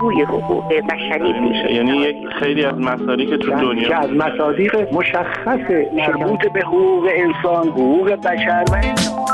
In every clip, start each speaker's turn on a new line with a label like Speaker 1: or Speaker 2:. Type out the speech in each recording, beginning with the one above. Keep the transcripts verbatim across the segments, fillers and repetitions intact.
Speaker 1: پاسخگوی حقوق بشری
Speaker 2: میشه. یعنی یک خیلی از مصادیق که تو دنیا
Speaker 3: که از مصادیق مشخص مربوط به حقوق انسان، حقوق بشر و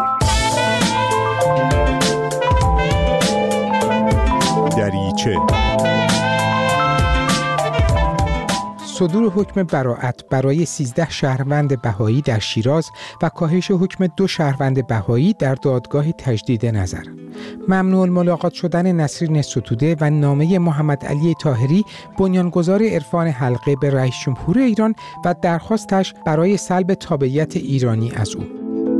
Speaker 4: دریچه
Speaker 5: صدور حکم براءت برای سیزده شهروند بهایی در شیراز و کاهش حکم دو شهروند بهایی در دادگاه تجدید نظر. ممنوع الملاقات شدن نسرین ستوده و نامه محمد علی طاهری بنیانگذار عرفان حلقه به رئیس جمهور ایران و درخواستش برای سلب تابعیت ایرانی از او.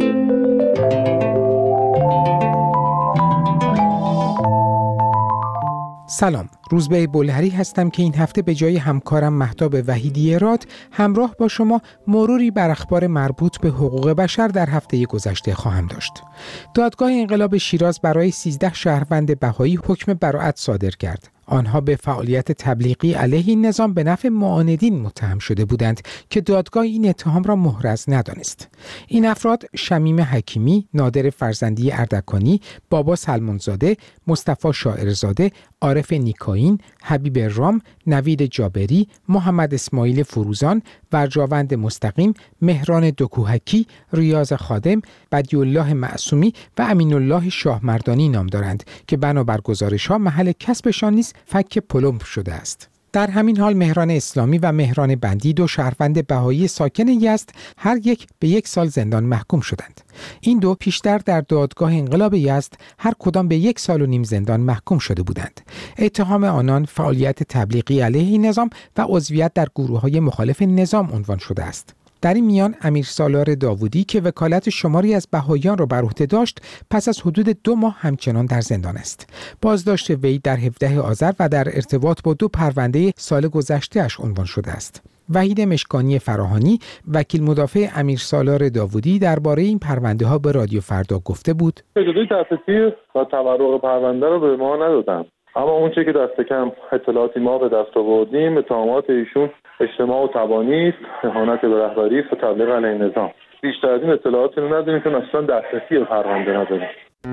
Speaker 5: سلام، روزبه بلهری هستم که این هفته به جای همکارم مهتاب وحیدی راد همراه با شما مروری بر اخبار مربوط به حقوق بشر در هفته گذشته خواهم داشت. دادگاه انقلاب شیراز برای سیزده شهروند بهایی حکم براءت صادر کرد. آنها به فعالیت تبلیغی علیه این نظام به نفع معاندین متهم شده بودند که دادگاه این اتهام را محرز ندانست. این افراد شمیم حکیمی، نادر فرزندی اردکانی، بابا سلمانزاده، مصطفی شاعرزاده، عارف نیکاین، حبیب رام، نوید جابری، محمد اسماعیل فروزان، ورجاوند مستقیم، مهران دکوهکی، ریاض خادم، بدیالله معصومی و امین الله شاهمردانی نام دارند که بنابر گزارش‌ها محل کسبشان نیز فک پلمب شده است. در همین حال مهران اسلامی و مهران بندی دو شهروند بهایی ساکن یزد هر یک به یک سال زندان محکوم شدند. این دو پیشتر در دادگاه انقلاب یزد هر کدام به یک سال و نیم زندان محکوم شده بودند. اتهام آنان فعالیت تبلیغی علیه این نظام و عضویت در گروه‌های مخالف نظام عنوان شده است. در این میان امیر سالار داوودی که وکالت شماری از بهاییان را بر عهده داشت پس از حدود دو ماه همچنان در زندان است. بازداشت وی در هفدهم آذر و در ارتباط با دو پرونده سال گذشته اش عنوان شده است. وحید مشکانی فراهانی وکیل مدافع امیر سالار داوودی درباره این پرونده ها به رادیو فردا گفته بود:
Speaker 6: اجازه تفصیلی و تورق پرونده رو به ما ندادن، اما اون چیزی که دست کم اطلاعاتی ما به دست آوردیم اتهامات ایشون اجتماع و تبانی است، اهانت به رهبری و تبلیغ علیه نظام. بیشتر از این اطلاعاتی رو نداریم چون اصلا دسترسی به پرونده نداریم.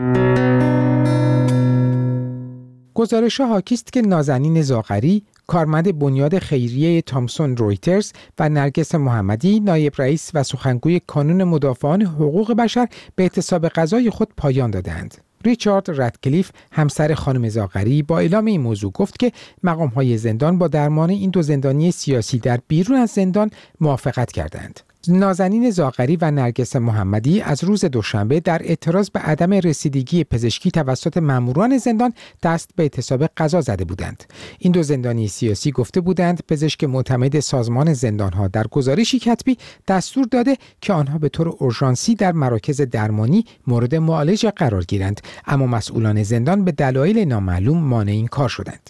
Speaker 5: گزارش‌ها حاکی است که نازنین زاغری، کارمند بنیاد خیریه تامسون رویترز و نرگس محمدی، نایب رئیس و سخنگوی کانون مدافعان حقوق بشر به اعتصاب غذای خود پایان دادند. ریچارد رادکلیف همسر خانم زاغری با اعلام این موضوع گفت که مقام‌های زندان با درمان این دو زندانی سیاسی در بیرون از زندان موافقت کردند. نازنین زاغری و نرگس محمدی از روز دوشنبه در اعتراض به عدم رسیدگی پزشکی توسط ماموران زندان دست به اعتصاب غذا زده بودند. این دو زندانی سیاسی گفته بودند پزشک معتمد سازمان زندان‌ها در گزارشی کتبی دستور داده که آنها به طور اورژانسی در مراکز درمانی مورد معالجه قرار گیرند، اما مسئولان زندان به دلایل نامعلوم مانع این کار شدند.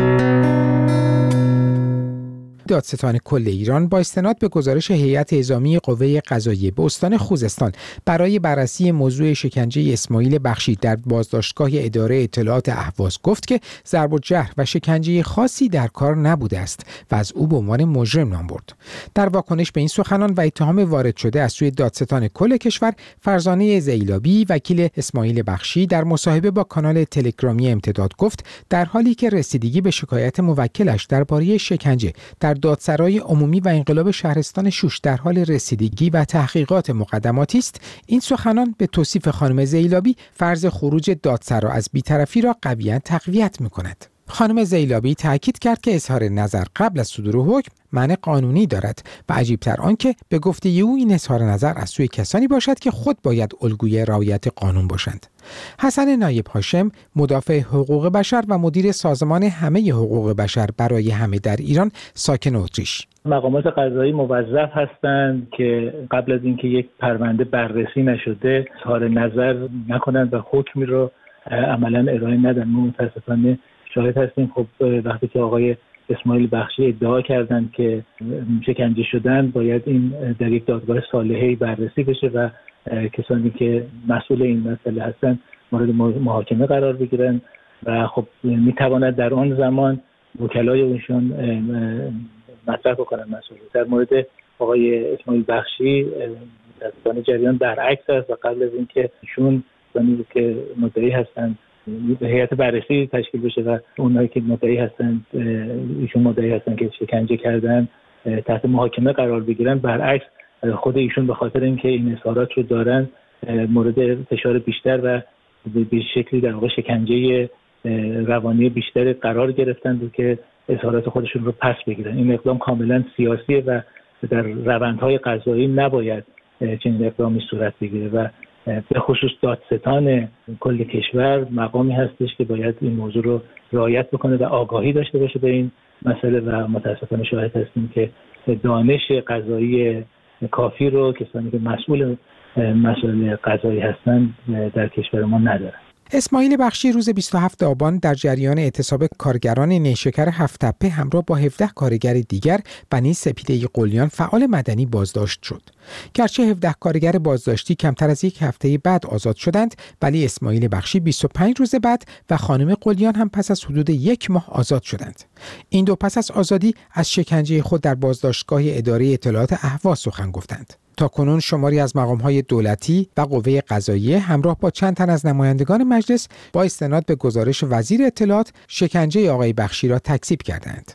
Speaker 5: دادستان کل ایران با استناد به گزارش هیئت اعزامی قوه قضاییه به استان خوزستان برای بررسی موضوع شکنجه اسماعیل بخشی در بازداشتگاه اداره اطلاعات اهواز گفت که ضرب و جرح و شکنجه خاصی در کار نبوده است و از او به عنوان مجرم نام برد. در واکنش به این سخنان و اتهام وارد شده از سوی دادستان کل کشور، فرزانه زیلابی وکیل اسماعیل بخشی در مصاحبه با کانال تلگرامی امتداد گفت در حالی که رسیدگی به شکایت موکلش درباره شکنجه در دادسرای عمومی و انقلاب شهرستان شوش در حال رسیدگی و تحقیقات مقدماتی است، این سخنان به توصیف خانم زیلابی فرض خروج دادسرا از بی‌طرفی را قویاً تقویت می‌کند. خانم زیلابی تاکید کرد که اظهار نظر قبل از صدور حکم معنی قانونی دارد و عجیب‌تر آنکه به گفته او این اظهار نظر از سوی کسانی باشد که خود باید الگوی رعایت قانون باشند. حسن نایب هاشم، مدافع حقوق بشر و مدیر سازمان همه حقوق بشر برای همه در ایران، ساکن اتریش:
Speaker 7: مقامات قضایی موظف هستند که قبل از اینکه یک پرونده بررسی نشده اظهار نظر نکنند و حکمی رو عملاً ارائه ندن. ما متأسفانه شاهد هستیم خب وقتی که آقای اسماعیل بخشی ادعا کردند که شکنجه شدن، باید این در یک دادگاه صالحه‌ای بررسی بشه و کسانی که مسئول این مسئله هستند مورد محاکمه قرار بگیرن و خب میتواند در آن زمان وکلای اونشون مطرح بکنن مسئله. در مورد آقای اسماعیل بخشی متأسفانه جریان برعکس است و قبل از اینکه ایشون زنی که مدعی هستند هیئت بررسی تشکیل بشه و اونایی که مدعی هستن، ایشون مدعی هستن که شکنجه کردن، تحت محاکمه قرار بگیرن. برعکس خود ایشون به خاطر اینکه این اظهارات رو دارن مورد فشار بیشتر و به شکلی در واقع شکنجه روانی بیشتر قرار گرفتن و که اظهارات خودشون رو پس بگیرن. این اقدام کاملا سیاسیه و در روندهای قضایی نباید چنین اقدامی صورت بگیره و به خصوص دادستان کل کشور مقامی هستش که باید این موضوع رو رعایت بکنه و آگاهی داشته باشه به این مسئله و متاسفانه شاهد هستیم که دانش قضایی کافی رو کسانی که مسئول مسائل قضایی هستند در کشور ما ندارن.
Speaker 5: اسماعیل بخشی روز بیست و هفتم آبان در جریان اعتصاب کارگران نیشکر هفت تپه همراه با هفده کارگر دیگر بنی سپیده قلیان فعال مدنی بازداشت شد. گرچه هفده کارگر بازداشتی کمتر از یک هفته بعد آزاد شدند، ولی اسماعیل بخشی بیست و پنج روز بعد و خانم قلیان هم پس از حدود یک ماه آزاد شدند. این دو پس از آزادی از شکنجه خود در بازداشتگاه اداره اطلاعات اهواز سخن گفتند. تاکنون شماری از مقام‌های دولتی و قوه قضاییه همراه با چند تن از نمایندگان مجلس با استناد به گزارش وزیر اطلاعات شکنجه آقای بخشی را تکذیب کردند.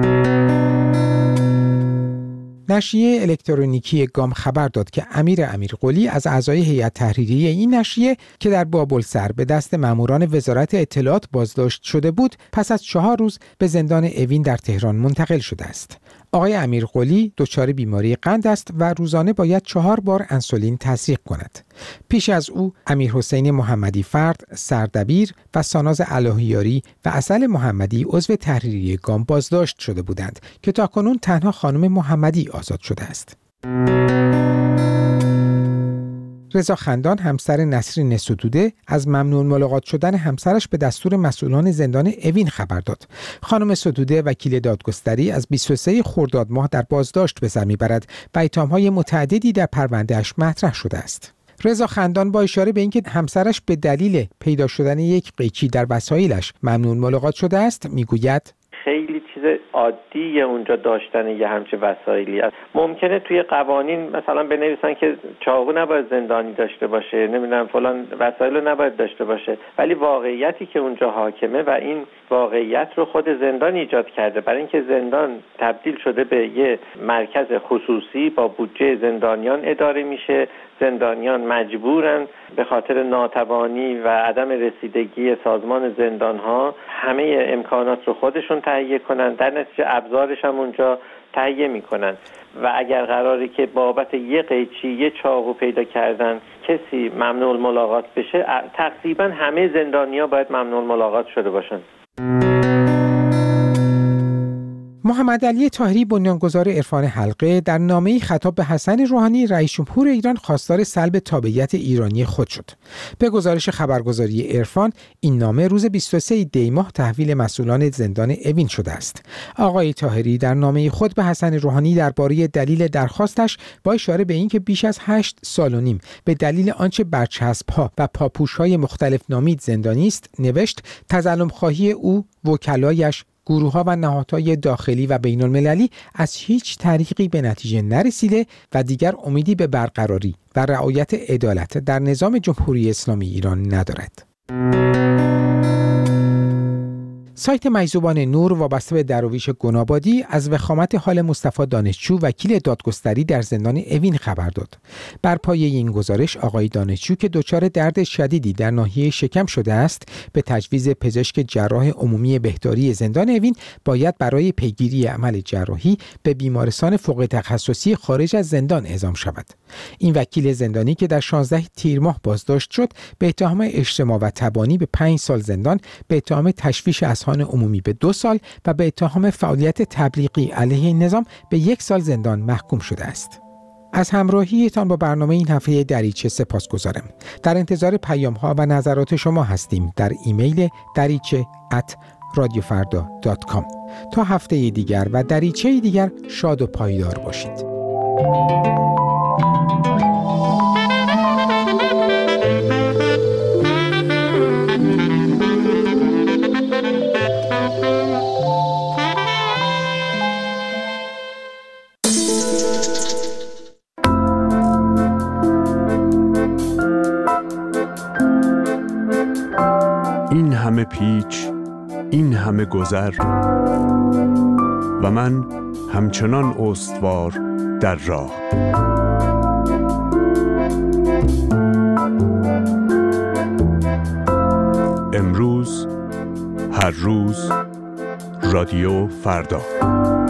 Speaker 5: نشریه الکترونیکی گام خبر داد که امیر امیرقلی از اعضای هیئت تحریریه این نشریه که در بابلسر به دست ماموران وزارت اطلاعات بازداشت شده بود، پس از چهار روز به زندان اوین در تهران منتقل شده است. آقای امیرقلی دچار بیماری قند است و روزانه باید چهار بار انسولین تزریق کند. پیش از او امیر حسین محمدی فرد، سردبیر و ساناز الهیاری و عسل محمدی عضو تحریریه گام بازداشت شده بودند که تاکنون تنها خانم محمدی آزاد شده است. رضا خندان همسر نسرین ستوده از ممنوع ملاقات شدن همسرش به دستور مسئولان زندان اوین خبر داد. خانم ستوده وکیل دادگستری از بیست و سوم خرداد ماه در بازداشت به سر میبرد و اتهام‌های متعددی در پرونده‌اش مطرح شده است. رضا خندان با اشاره به اینکه همسرش به دلیل پیدا شدن یک قیچی در وسایلش ممنوع ملاقات شده است میگوید
Speaker 1: خیلی چیز عادیه اونجا داشتن یه همچه وسایلی است. ممکنه توی قوانین مثلا بنویسن که چاقو نباید زندانی داشته باشه، نمیدونم فلان وسایل رو نباید داشته باشه، ولی واقعیتی که اونجا حاکمه و این واقعیت رو خود زندان ایجاد کرده، برای اینکه زندان تبدیل شده به یه مرکز خصوصی با بودجه زندانیان اداره میشه. زندانیان مجبورن به خاطر ناتوانی و عدم رسیدگی سازمان زندانها همه امکانات رو خودشون تهیه کنن، در نتیجه ابزارش هم اونجا تهیه میکنن و اگر قراره که بابت یه قیچی یه چاقو پیدا کردن کسی ممنوع ملاقات بشه، تقریبا همه زندانیا باید ممنوع ملاقات شده باشن.
Speaker 5: محمد علی طاهری بنیانگذار عرفان حلقه در نامه‌ای خطاب به حسن روحانی رئیس جمهور ایران خواستار سلب تابعیت ایرانی خود شد. به گزارش خبرگزاری عرفان این نامه روز بیست و سوم دی ماه تحویل مسئولان زندان اوین شده است. آقای طاهری در نامه خود به حسن روحانی درباره دلیل درخواستش با اشاره به اینکه بیش از هشت سال و نیم به دلیل آنچه برچسب‌ها و پاپوش‌های مختلف نامید زندانی است نوشت تظلم خواهی او، وکلایش، گروه‌ها و نهادهای داخلی و بین المللی از هیچ طریقی به نتیجه نرسیده و دیگر امیدی به برقراری و رعایت عدالت در نظام جمهوری اسلامی ایران ندارد. سایت مجذوبان نور وابسته به درویش گنابادی از وخامت حال مصطفی دانشجو وکیل دادگستری در زندان اوین خبر داد. بر پایه این گزارش آقای دانشجو که دچار درد شدیدی در ناحیه شکم شده است به تجویز پزشک جراح عمومی بهداری زندان اوین باید برای پیگیری عمل جراحی به بیمارستان فوق تخصصی خارج از زندان اعزام شود. این وکیل زندانی که در شانزده تیر ماه بازداشت شد به اتهام اجتماع و تبانی به پنج سال زندان، به اتهام تشویش اذهان عمومی به دو سال و به اتهام فعالیت تبلیغی علیه این نظام به یک سال زندان محکوم شده است. از همراهیتان با برنامه این هفته دریچه سپاسگزارم. در انتظار پیام‌ها و نظرات شما هستیم در ایمیل دریچه ات رادیو فردا دات کام. تا هفته دیگر و دریچه دیگر شاد و پایدار باشید.
Speaker 8: این
Speaker 4: همه پیچ، این همه گذر و من همچنان استوار در راه. امروز، هر روز، رادیو فردا.